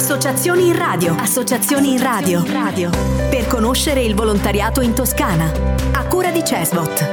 Associazioni in radio. Associazioni in radio. Per conoscere il volontariato in Toscana. A cura di CESVOT.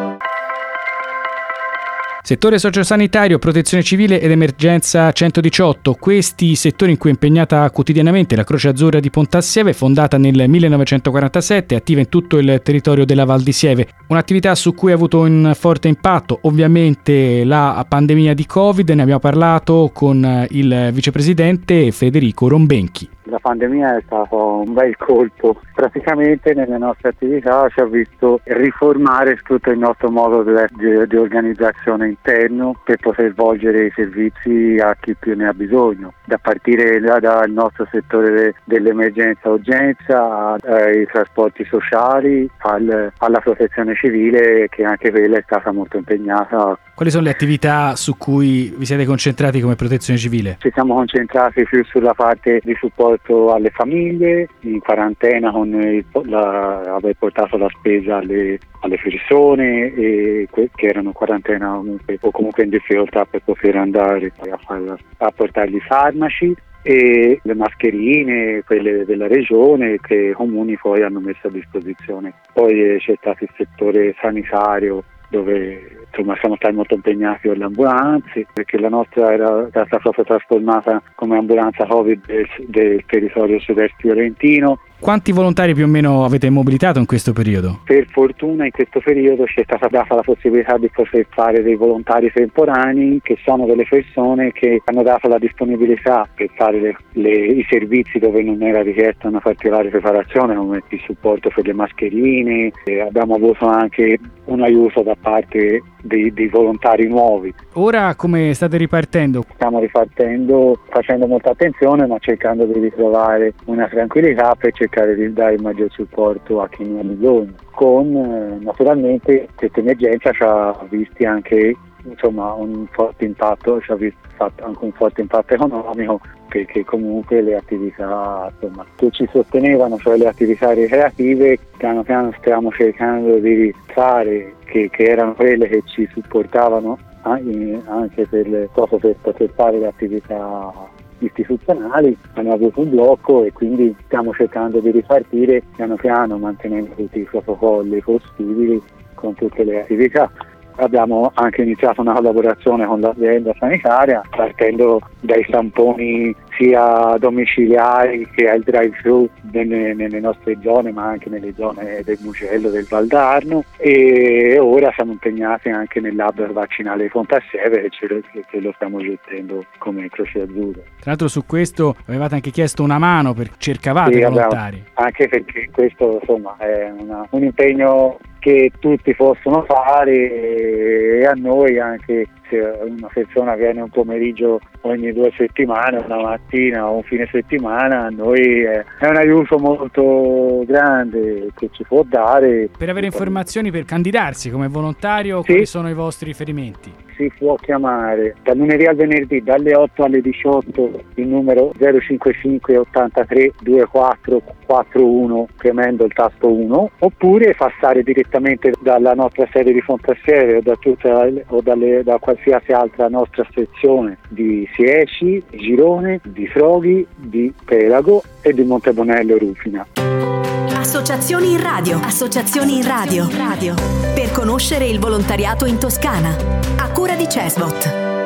Settore sociosanitario, protezione civile ed emergenza 118, questi settori in cui è impegnata quotidianamente la Croce Azzurra di Pontassieve, fondata nel 1947, attiva in tutto il territorio della Val di Sieve. Un'attività su cui ha avuto un forte impatto ovviamente la pandemia di Covid, ne abbiamo parlato con il vicepresidente Federico Rombenchi. La pandemia è stato un bel colpo, praticamente nelle nostre attività ci ha visto riformare tutto il nostro modo di organizzazione interno per poter svolgere i servizi a chi più ne ha bisogno, da partire dal nostro settore dell'emergenza urgenza ai trasporti sociali alla protezione civile, che anche quella è stata molto impegnata. Quali sono le attività su cui vi siete concentrati come protezione civile? Ci siamo concentrati più sulla parte di supporto alle famiglie, in quarantena con aver portato la spesa alle persone che erano in quarantena o comunque in difficoltà per poter andare a portargli i farmaci, e le mascherine, quelle della regione, che i comuni poi hanno messo a disposizione. Poi c'è stato il settore sanitario, dove siamo stati molto impegnati con le ambulanze, perché la nostra era stata proprio trasformata come ambulanza Covid del territorio sud-est fiorentino. Quanti volontari più o meno avete mobilitato in questo periodo? Per fortuna in questo periodo ci è stata data la possibilità di poter fare dei volontari temporanei, che sono delle persone che hanno dato la disponibilità per fare i servizi dove non era richiesta una particolare preparazione, come il supporto per le mascherine. Abbiamo avuto anche un aiuto da parte dei volontari nuovi. Ora come state ripartendo? Stiamo ripartendo facendo molta attenzione, ma cercando di ritrovare una tranquillità per cercare di dare il maggior supporto a chi ne ha bisogno. Naturalmente questa emergenza ci ha visti anche un forte impatto, ci ha fatto anche un forte impatto economico, perché comunque le attività che ci sostenevano, cioè le attività ricreative, piano piano stiamo cercando di ritrarre che erano quelle che ci supportavano anche per poter fare le attività istituzionali. Hanno avuto un blocco e quindi stiamo cercando di ripartire piano piano, mantenendo tutti i protocolli possibili con tutte le attività. Abbiamo anche iniziato una collaborazione con l'azienda sanitaria, partendo dai tamponi sia domiciliari che al drive-thru nelle nostre zone, ma anche nelle zone del Mugello, del Valdarno, e ora siamo impegnati anche nell'hub vaccinale di Pontassieve, che lo stiamo gestendo come Croce Azzurra. Tra l'altro su questo avevate anche chiesto una mano, cercavate volontari. Anche perché questo è un impegno che tutti possono fare, e a noi anche se una persona viene un pomeriggio ogni 2 settimane, una mattina o un fine settimana, a noi è un aiuto molto grande che ci può dare. Per avere informazioni per candidarsi come volontario, quali sono i vostri riferimenti? Si può chiamare dal lunedì al venerdì dalle 8 alle 18 il numero 055 83 24 41 premendo il tasto 1, oppure passare direttamente dalla nostra sede di Pontassieve da qualsiasi altra nostra sezione di Sieci, di Girone, di Froghi, di Pelago e di Montebonello Rufina. Associazioni in radio. Associazioni in radio. Per conoscere il volontariato in Toscana. A cura di CESVOT.